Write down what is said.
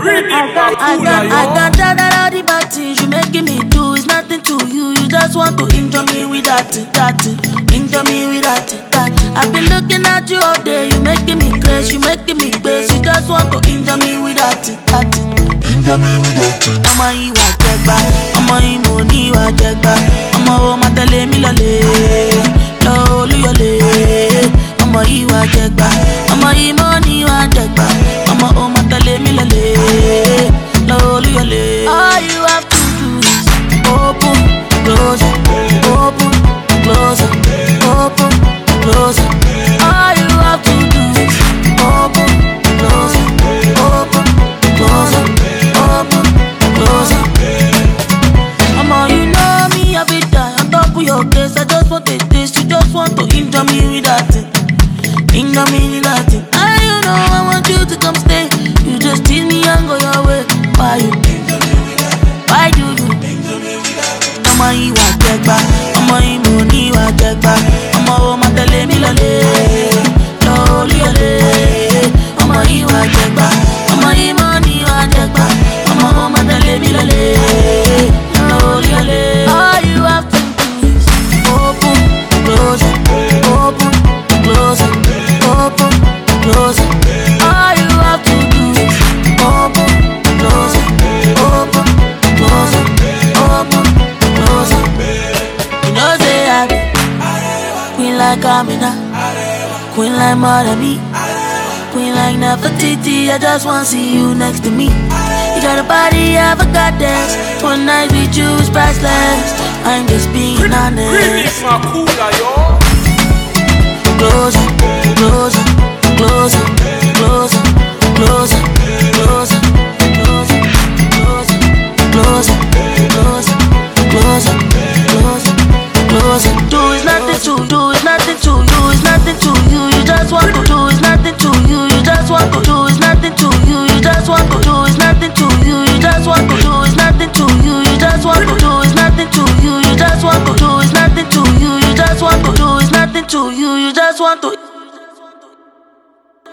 I got that all the bad things you making me do is nothing to you. You just want to injure me with that. Injure me with that. I've been looking at you all day. You making me crazy, you making me crazy. You just want to injure me with that. Injure me with that. Ọmọ yìí wà jẹgba, ọmọ yìí mo ní wà jẹgba. Ọmọ wo ma tẹ̀lé mi lọ́lẹ̀, lọ Olúyọ̀lé. Ọmọ yìí wà jẹgba, ọmọ yìí mo ní wà jẹgba. Ọmọ wo ma tẹ̀lé mi lọ́lẹ̀, lọ Olúyọ̀lé. All you have to do is open, close, open, close, open, close. All you have to do is open, close, open, close, open, close. You know me, I be die on top of your case. I just want a taste, you just want to injure me with that thing. Injure me with that thing. And you know I want you to come stay. You just tease me and go your way. Why you? Why do you? Ọmọ yìí wà jẹgba, ọmọ yìí mo ní wà jẹgba. Ọmọ wo ma tẹ̀lé mi lọ́lẹ̀, lọ Olúyọ̀lé. Ọmọ yìí wà jẹgba, ọmọ yìí mo ní wà jẹgba. Ọmọ wo ma tẹ̀lé mi lọ́lẹ̀. All you have to do is open, close, open, close, open, close. All you have to do is open, close, open, close, open, close. You know say I be queen like Amina, queen like Marami, queen like Nefertiti. I just wanna see you next to me. You got a body of a goddess. One night with you is priceless. I'm just being honest. Remix Makula, yo.